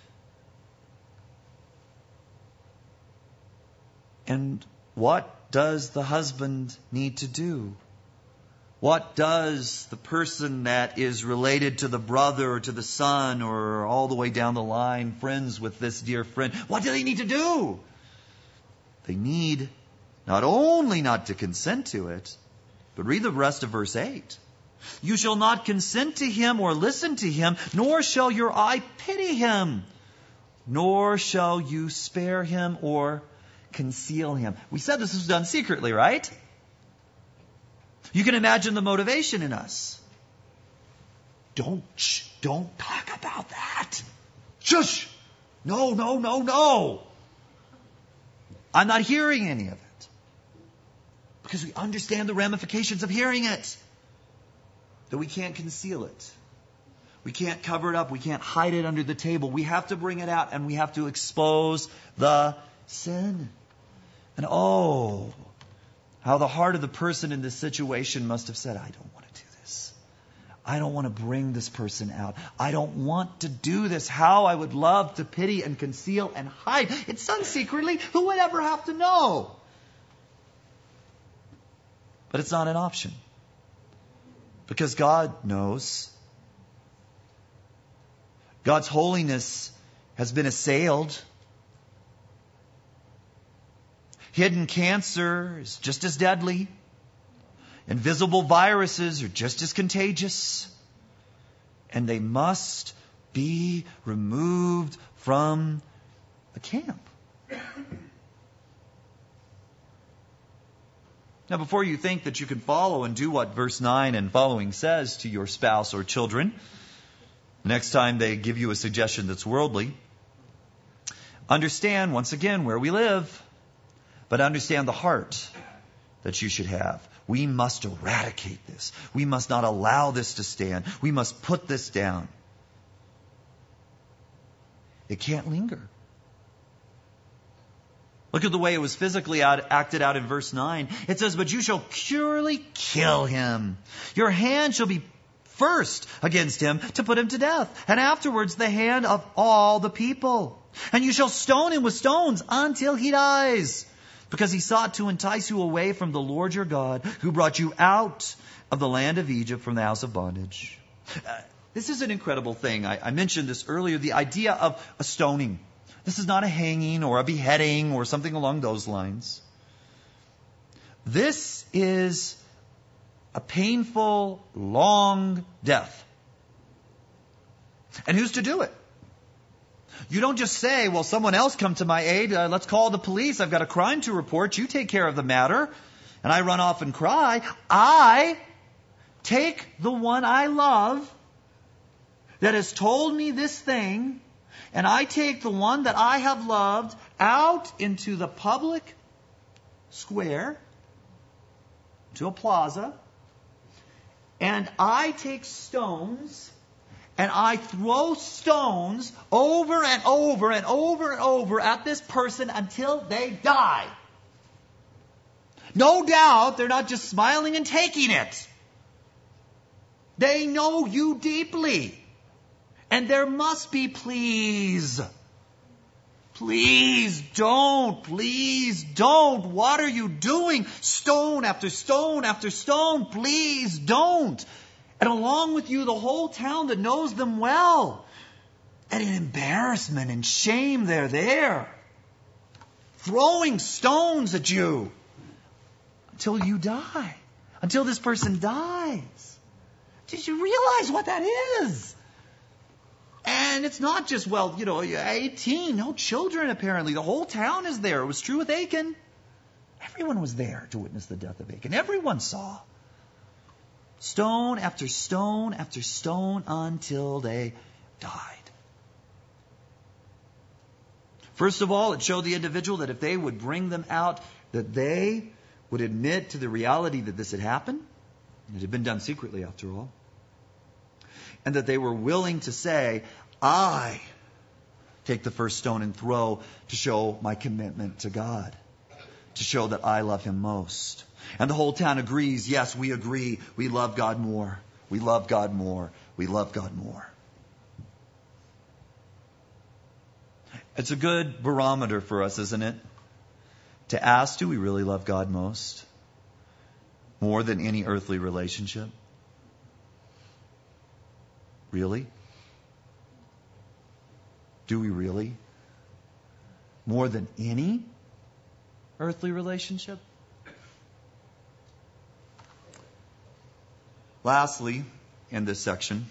And what does the husband need to do? What does the person that is related to the brother or to the son or all the way down the line, friends with this dear friend, what do they need to do? They need not only not to consent to it, but read the rest of verse 8. You shall not consent to him or listen to him, nor shall your eye pity him, nor shall you spare him or conceal him. We said this was done secretly, right? You can imagine the motivation in us. Don't talk about that. Shush! No. I'm not hearing any of it. Because we understand the ramifications of hearing it. That we can't conceal it. We can't cover it up. We can't hide it under the table. We have to bring it out and we have to expose the sin. And oh, how the heart of the person in this situation must have said, I don't want to do this. I don't want to bring this person out. I don't want to do this. How I would love to pity and conceal and hide. It's done secretly. Who would ever have to know? But it's not an option. Because God knows. God's holiness has been assailed. Hidden cancer is just as deadly. Invisible viruses are just as contagious. And they must be removed from the camp. Now, before you think that you can follow and do what verse 9 and following says to your spouse or children, next time they give you a suggestion that's worldly, understand once again where we live, but understand the heart that you should have. We must eradicate this. We must not allow this to stand. We must put this down. It can't linger. Look at the way it was physically acted out in verse 9. It says, but you shall surely kill him. Your hand shall be first against him to put him to death, and afterwards the hand of all the people. And you shall stone him with stones until he dies, because he sought to entice you away from the Lord your God, who brought you out of the land of Egypt from the house of bondage. This is an incredible thing. I mentioned this earlier, the idea of a stoning. This is not a hanging or a beheading or something along those lines. This is a painful, long death. And who's to do it? You don't just say, well, someone else come to my aid. Let's call the police. I've got a crime to report. You take care of the matter. And I run off and cry. I take the one I love that has told me this thing, and I take the one that I have loved out into the public square, to a plaza, and I take stones, and I throw stones over and over and over and over at this person until they die. No doubt they're not just smiling and taking it. They know you deeply. And there must be, please don't. What are you doing? Stone after stone after stone. Please don't. And along with you, the whole town that knows them well. And in embarrassment and shame, they're there. Throwing stones at you. Until you die. Until this person dies. Did you realize what that is? And it's not just, 18. No, children apparently. The whole town is there. It was true with Achan. Everyone was there to witness the death of Achan. Everyone saw. Stone after stone after stone until they died. First of all, it showed the individual that if they would bring them out, that they would admit to the reality that this had happened. It had been done secretly, after all. And that they were willing to say, I take the first stone and throw to show my commitment to God, to show that I love Him most. And the whole town agrees, yes, we agree. We love God more. We love God more. We love God more. It's a good barometer for us, isn't it? To ask, do we really love God most? More than any earthly relationship? Really? Do we really? More than any earthly relationship? Lastly, in this section,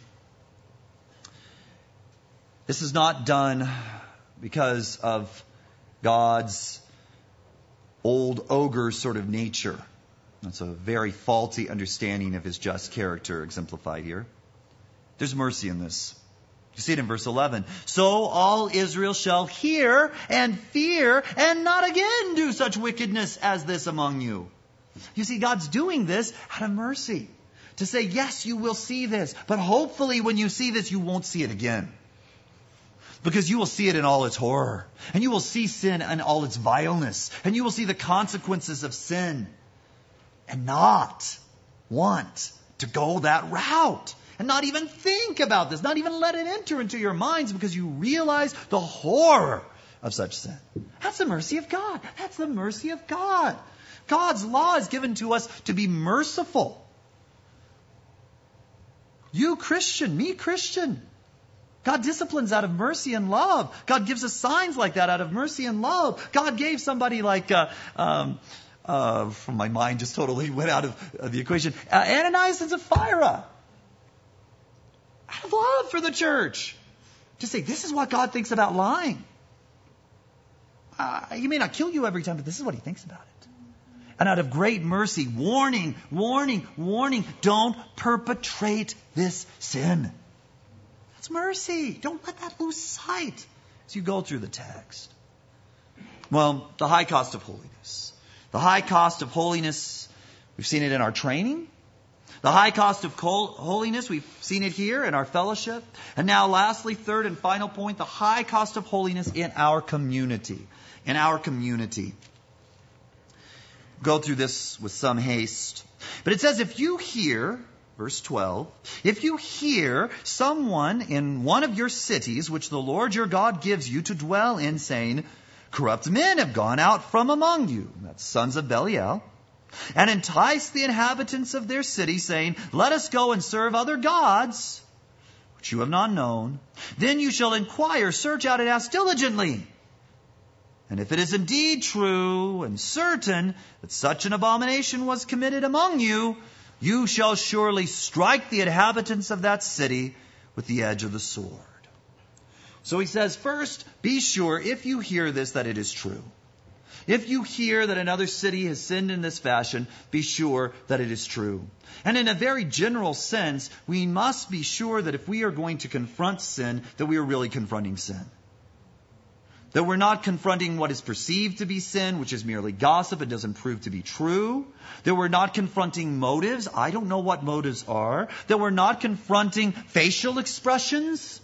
this is not done because of God's old ogre sort of nature. That's a very faulty understanding of His just character exemplified here. There's mercy in this. You see it in verse 11. So all Israel shall hear and fear and not again do such wickedness as this among you. You see, God's doing this out of mercy. To say, yes, you will see this, but hopefully when you see this, you won't see it again. Because you will see it in all its horror. And you will see sin in all its vileness. And you will see the consequences of sin. And not want to go that route. And not even think about this. Not even let it enter into your minds because you realize the horror of such sin. That's the mercy of God. That's the mercy of God. God's law is given to us to be merciful. You Christian, me Christian. God disciplines out of mercy and love. God gives us signs like that out of mercy and love. God gave somebody like, from my mind just totally went out of the equation, Ananias and Sapphira. Out of love for the church. To say, this is what God thinks about lying. He may not kill you every time, but this is what He thinks about it. And out of great mercy, warning, warning, warning, don't perpetrate this sin. That's mercy. Don't let that lose sight as you go through the text. Well, the high cost of holiness. The high cost of holiness, we've seen it in our training. The high cost of holiness, we've seen it here in our fellowship. And now lastly, third and final point, the high cost of holiness in our community. In our community. Go through this with some haste. But it says, if you hear, verse 12, if you hear someone in one of your cities, which the Lord your God gives you to dwell in, saying, corrupt men have gone out from among you, that's sons of Belial, and entice the inhabitants of their city, saying, let us go and serve other gods, which you have not known, then you shall inquire, search out, and ask diligently. And if it is indeed true and certain that such an abomination was committed among you, you shall surely strike the inhabitants of that city with the edge of the sword. So he says, first, be sure, if you hear this, that it is true. If you hear that another city has sinned in this fashion, be sure that it is true. And in a very general sense, we must be sure that if we are going to confront sin, that we are really confronting sin. That we're not confronting what is perceived to be sin, which is merely gossip and doesn't prove to be true. That we're not confronting motives. I don't know what motives are. That we're not confronting facial expressions.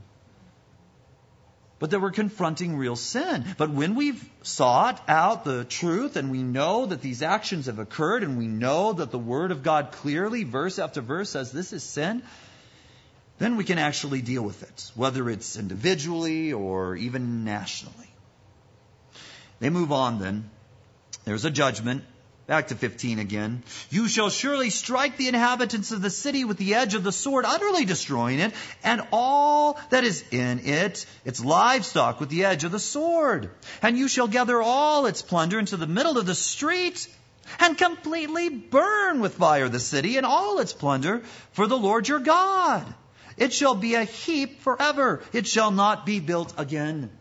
But that we're confronting real sin. But when we've sought out the truth and we know that these actions have occurred and we know that the Word of God clearly, verse after verse, says this is sin, then we can actually deal with it, whether it's individually or even nationally. They move on then. There's a judgment. Back to 15 again. You shall surely strike the inhabitants of the city with the edge of the sword, utterly destroying it, and all that is in it, its livestock, with the edge of the sword. And you shall gather all its plunder into the middle of the street, and completely burn with fire the city and all its plunder for the Lord your God. It shall be a heap forever. It shall not be built again.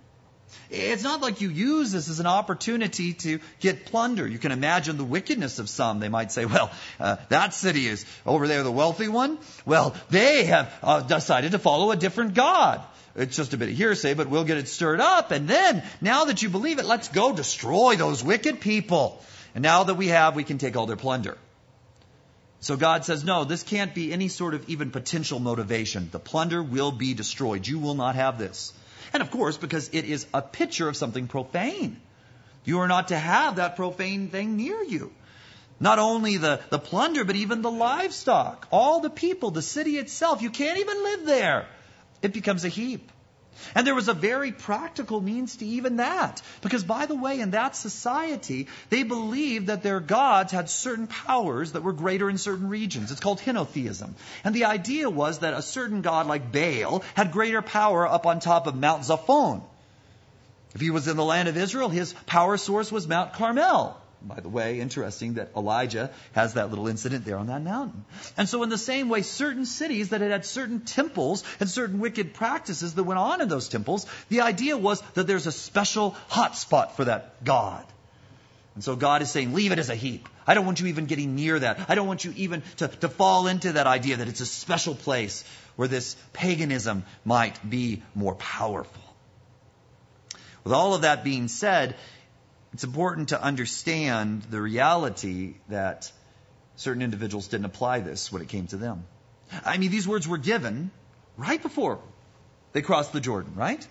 It's not like you use this as an opportunity to get plunder. You can imagine the wickedness of some. They might say, well, that city is over there, the wealthy one. Well, they have decided to follow a different god. It's just a bit of hearsay, but we'll get it stirred up. And then, now that you believe it, let's go destroy those wicked people. And now that we can take all their plunder. So God says, no, this can't be any sort of even potential motivation. The plunder will be destroyed. You will not have this. And of course, because it is a picture of something profane. You are not to have that profane thing near you. Not only the plunder, but even the livestock. All the people, the city itself. You can't even live there. It becomes a heap. And there was a very practical means to even that. Because, by the way, in that society, they believed that their gods had certain powers that were greater in certain regions. It's called henotheism. And the idea was that a certain god like Baal had greater power up on top of Mount Zaphon. If he was in the land of Israel, his power source was Mount Carmel. By the way, interesting that Elijah has that little incident there on that mountain. And so in the same way, certain cities that had certain temples and certain wicked practices that went on in those temples, the idea was that there's a special hot spot for that god. And so God is saying, leave it as a heap. I don't want you even getting near that. I don't want you even to fall into that idea that it's a special place where this paganism might be more powerful. With all of that being said, it's important to understand the reality that certain individuals didn't apply this when it came to them. I mean, these words were given right before they crossed the Jordan, right?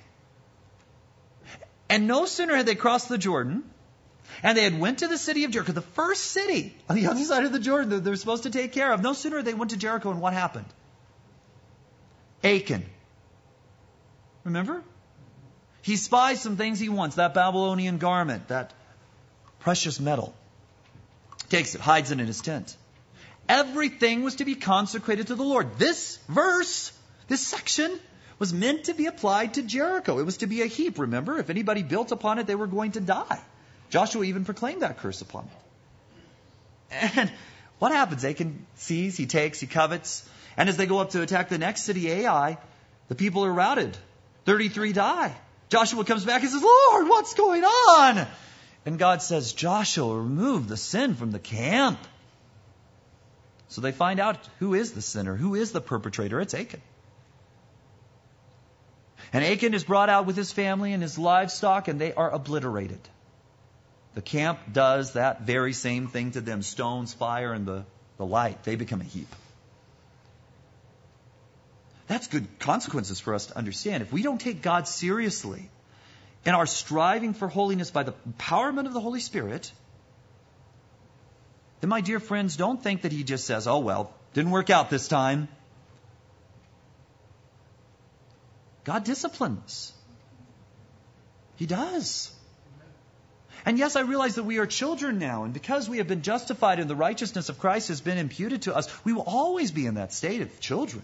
And no sooner had they crossed the Jordan, and they had went to the city of Jericho, the first city on the other side of the Jordan that they're supposed to take care of. No sooner they went to Jericho, and what happened? Achan. Remember? He spies some things he wants, that Babylonian garment, that precious metal. Takes it, hides it in his tent. Everything was to be consecrated to the Lord. This verse, this section, was meant to be applied to Jericho. It was to be a heap, remember? If anybody built upon it, they were going to die. Joshua even proclaimed that curse upon it. And what happens? Achan sees, he takes, he covets. And as they go up to attack the next city, Ai, the people are routed. 33 die. Joshua comes back and says, Lord, what's going on? And God says, Joshua, remove the sin from the camp. So they find out who is the sinner, who is the perpetrator. It's Achan. And Achan is brought out with his family and his livestock, and they are obliterated. The camp does that very same thing to them. Stones, fire, and the light. They become a heap. That's good consequences for us to understand. If we don't take God seriously in our striving for holiness by the empowerment of the Holy Spirit, then, my dear friends, don't think that He just says, oh, well, didn't work out this time. God disciplines. He does. And yes, I realize that we are children now, and because we have been justified and the righteousness of Christ has been imputed to us, we will always be in that state of children.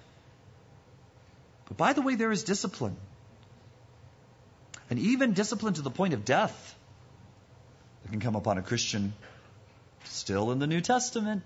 But by the way, there is discipline. And even discipline to the point of death that can come upon a Christian still in the New Testament.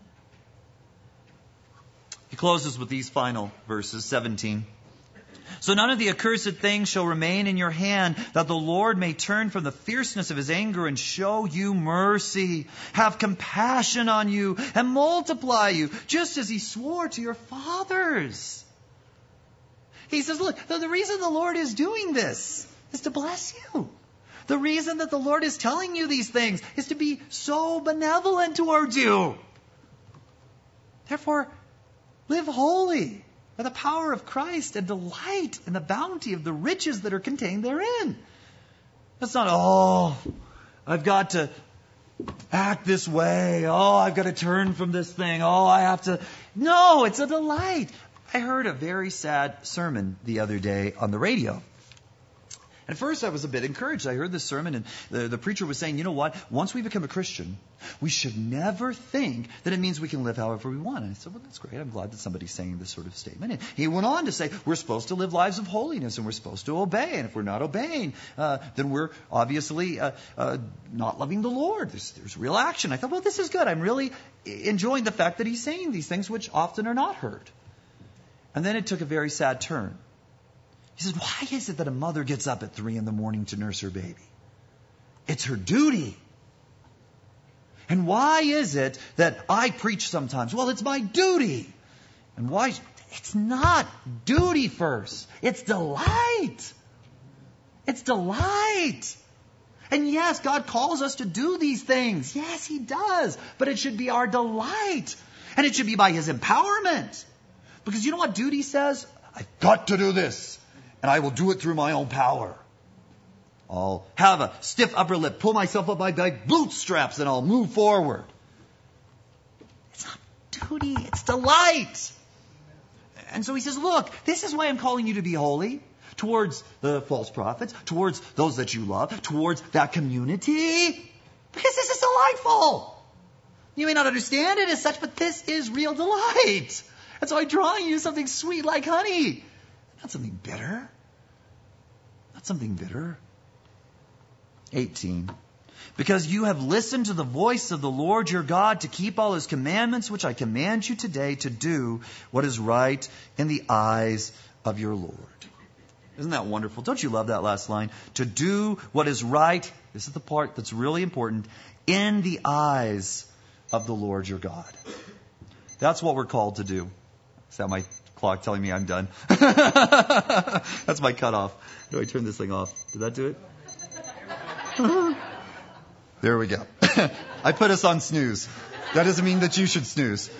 He closes with these final verses, 17. So none of the accursed things shall remain in your hand, that the Lord may turn from the fierceness of His anger and show you mercy, have compassion on you, and multiply you, just as He swore to your fathers. He says, look, the reason the Lord is doing this is to bless you. The reason that the Lord is telling you these things is to be so benevolent towards you. Therefore, live holy by the power of Christ and delight in the bounty of the riches that are contained therein. That's not, I've got to act this way. I've got to turn from this thing. I have to. No, it's a delight. I heard a very sad sermon the other day on the radio. At first, I was a bit encouraged. I heard this sermon, and the preacher was saying, you know what? Once we become a Christian, we should never think that it means we can live however we want. And I said, well, that's great. I'm glad that somebody's saying this sort of statement. And he went on to say, we're supposed to live lives of holiness, and we're supposed to obey. And if we're not obeying, then we're obviously not loving the Lord. There's real action. I thought, well, this is good. I'm really enjoying the fact that he's saying these things which often are not heard. And then it took a very sad turn. He He says, why is it that a mother gets up at 3 a.m. to nurse her baby? It's her duty. And why is it that I preach sometimes? Well, it's my duty. And why? It's not duty first. It's delight. It's delight. And yes, God calls us to do these things. Yes, He does. But it should be our delight. And it should be by His empowerment. Because you know what duty says? I've got to do this. And I will do it through my own power. I'll have a stiff upper lip, pull myself up by my bootstraps, and I'll move forward. It's not duty, it's delight. And so He says, look, this is why I'm calling you to be holy. Towards the false prophets, towards those that you love, towards that community. Because this is delightful. You may not understand it as such, but this is real delight. And so I'm drawing you something sweet like honey. Not something bitter. Not something bitter. 18. Because you have listened to the voice of the Lord your God to keep all His commandments, which I command you today, to do what is right in the eyes of your Lord. Isn't that wonderful? Don't you love that last line? To do what is right, this is the part that's really important, in the eyes of the Lord your God. That's what we're called to do. Is that my clock telling me I'm done? That's my cutoff. Do I turn this thing off? Did that do it? There we go. I put us on snooze. That doesn't mean that you should snooze.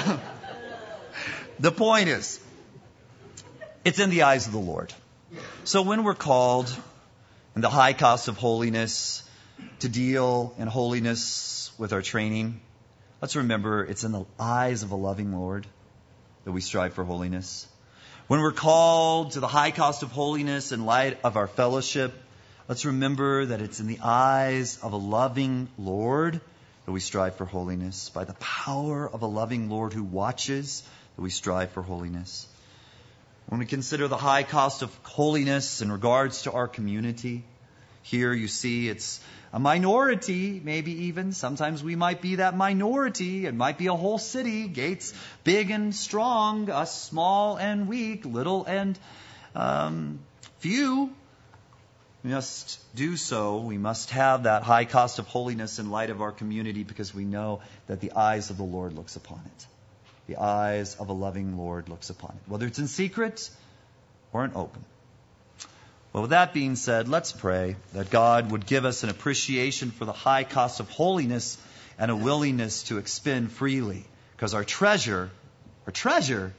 The point is, it's in the eyes of the Lord. So when we're called in the high cost of holiness to deal in holiness with our training, let's remember it's in the eyes of a loving Lord that we strive for holiness. When we're called to the high cost of holiness in light of our fellowship, let's remember that it's in the eyes of a loving Lord that we strive for holiness. By the power of a loving Lord who watches, that we strive for holiness. When we consider the high cost of holiness in regards to our community, here you see it's a minority, maybe even. Sometimes we might be that minority. It might be a whole city, gates big and strong, us small and weak, little and few. We must do so. We must have that high cost of holiness in light of our community because we know that the eyes of the Lord looks upon it. The eyes of a loving Lord looks upon it, whether it's in secret or in open. Well, with that being said, let's pray that God would give us an appreciation for the high cost of holiness and a willingness to expend freely, because our treasure is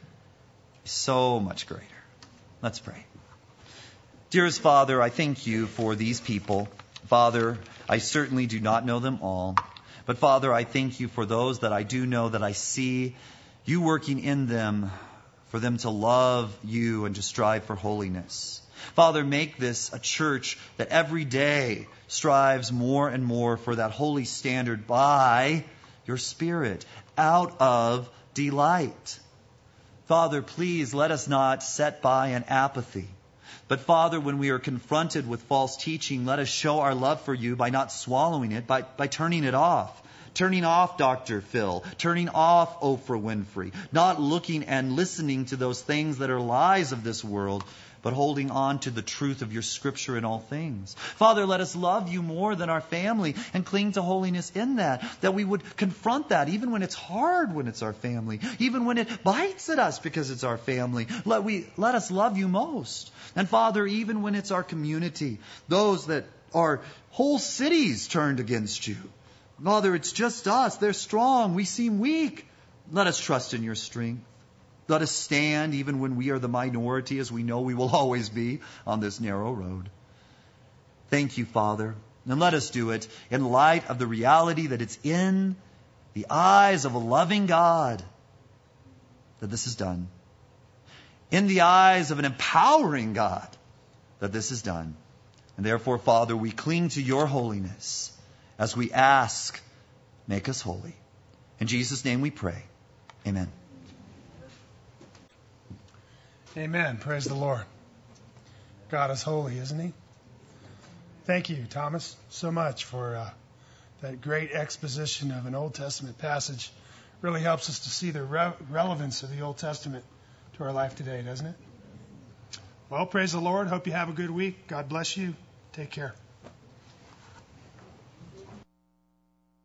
so much greater. Let's pray. Dearest Father, I thank you for these people. Father, I certainly do not know them all. But Father, I thank you for those that I do know, that I see you working in them for them to love you and to strive for holiness. Father, make this a church that every day strives more and more for that holy standard by your Spirit, out of delight. Father, please let us not set by in apathy. But Father, when we are confronted with false teaching, let us show our love for you by not swallowing it, by turning it off. Turning off Dr. Phil, turning off Oprah Winfrey, not looking and listening to those things that are lies of this world, but holding on to the truth of your Scripture in all things. Father, let us love you more than our family and cling to holiness in that we would confront that even when it's hard when it's our family, even when it bites at us because it's our family. Let us love you most. And Father, even when it's our community, those that are whole cities turned against you. Father, it's just us. They're strong. We seem weak. Let us trust in your strength. Let us stand even when we are the minority, as we know we will always be on this narrow road. Thank you, Father. And let us do it in light of the reality that it's in the eyes of a loving God that this is done. In the eyes of an empowering God that this is done. And therefore, Father, we cling to your holiness. As we ask, make us holy. In Jesus' name we pray. Amen. Amen. Praise the Lord. God is holy, isn't He? Thank you, Thomas, so much for that great exposition of an Old Testament passage. Really helps us to see the relevance of the Old Testament to our life today, doesn't it? Well, praise the Lord. Hope you have a good week. God bless you. Take care.